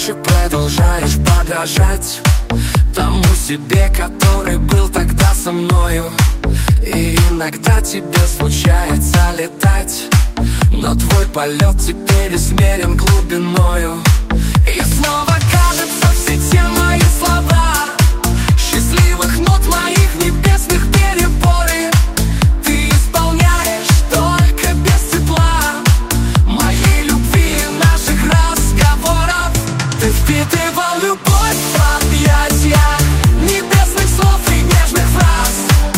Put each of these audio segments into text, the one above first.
короче, продолжаешь подражать тому себе, который был тогда со мною. И иногда тебе случается летать, но твой полет теперь измерен глубиною. И снова кажется, все те мои слова счастливых нот моих небесных переборы ты исполняешь только без тепла моей любви и наших разговоров. Ты впитывал любовь в объятия небесных слов и нежных фраз.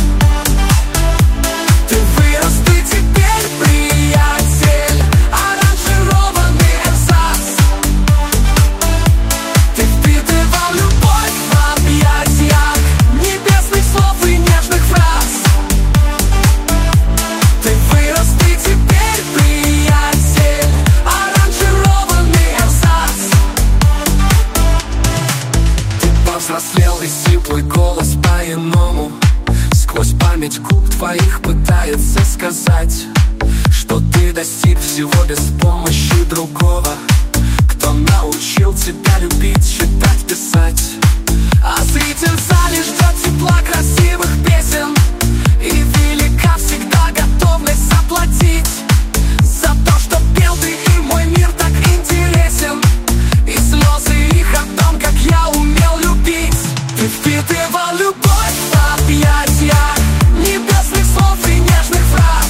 Ты вырос, ты теперь приятель, аранжированный эрзац. Ты впитывал любовь в объятиях небесных слов и нежных фраз. Ты вырос, ты теперь приятель, аранжированный эрзац. Ты повзрослел, и сиплый голос по-иному сквозь память губ твоих пытается сказать, что ты достиг всего без помощи другого, кто научил тебя любить, читать, писать. А зритель в зале ждет тепла красивых песен, и велика всегда готовность заплатить за то, что пел ты, и мой мир так интересен, и слезы их о том, как я умел любить. Ты впитывал любовь в объятия небесных слов и нежных фраз.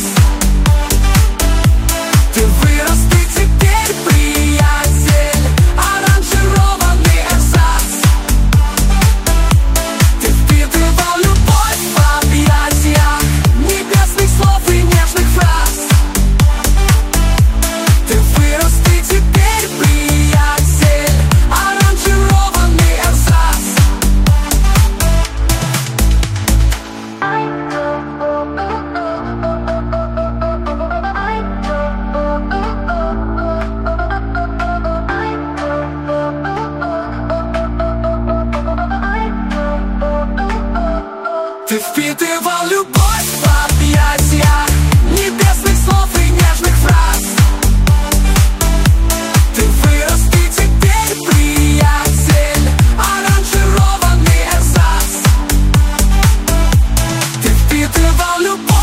Ты вырос, ты теперь приятель, аранжированный эрзац. Ты впитывал любовь в объятия небесных слов и нежных фраз. Ты вырос, ты теперь приятель, аранжированный эрзац. Ты впитывал любовь в объятия небесных слов и нежных фраз. Ты вырос, ты теперь приятель, аранжированный эрзац. Ты впитывал любовь